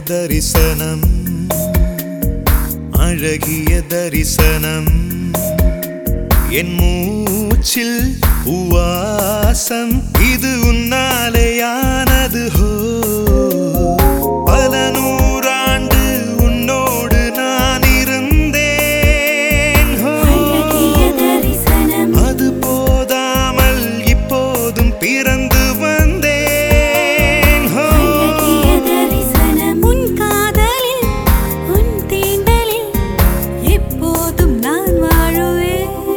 தரிசனம் அழகிய தரிசனம் என் மூச்சில் உவாசம் இது உன்னாலேயானது ஹோ பல நூறாண்டு உன்னோடு நான் இருந்தேன் ஹோ அது போதாமல் இப்போதும் பிறந்து வந்தேன் ஹோ உன் காதலில் உன் தீண்டலில் எப்போதும் நான் வாழுவேன்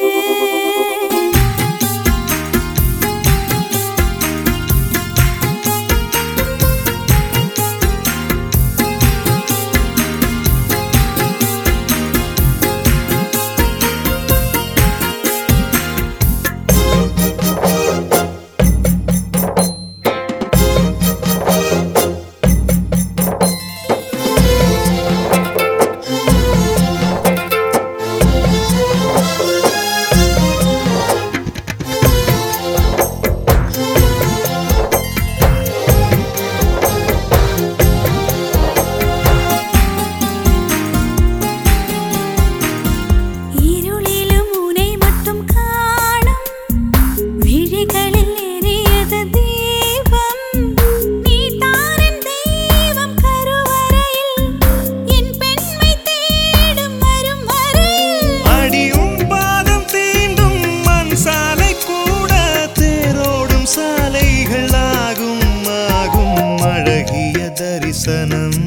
தரிசனம்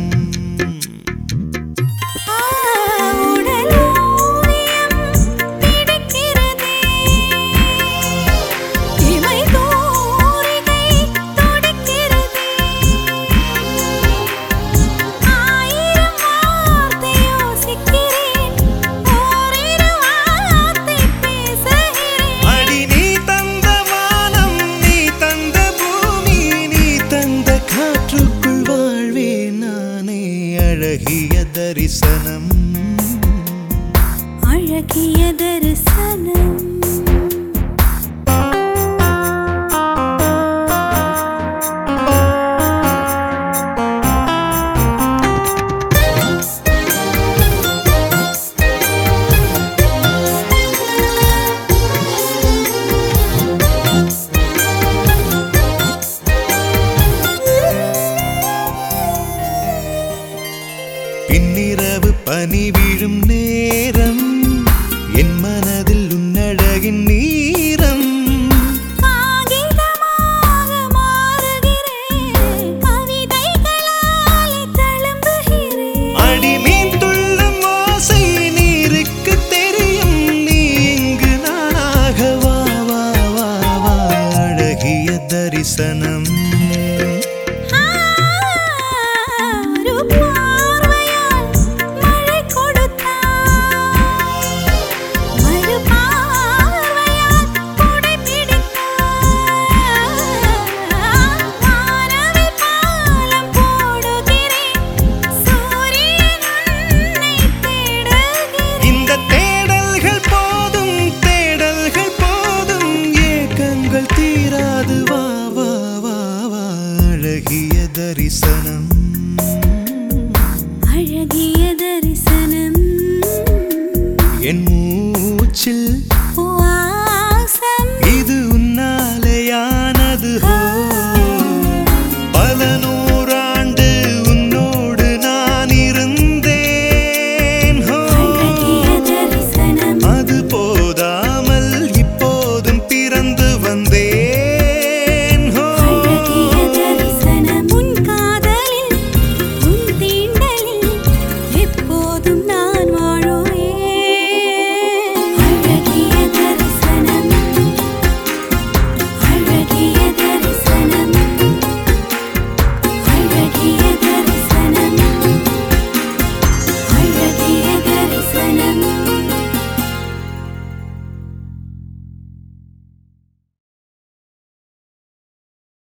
அழகிய தரிசனம் அழகிய தரிசனம் பின்னிரவு பனி விழும் நேரம் என் மனதில் உன்னழகின் நீரம் காகிதமாக மாறுகிறேன் கவிதைகளாலே தழும்புகிறேன் அடிமீன் துள்ளும் ஓசை நீருக்கு தெரியும் நீ இங்கு நானாக வா வா வா வா அழகிய தரிசனம்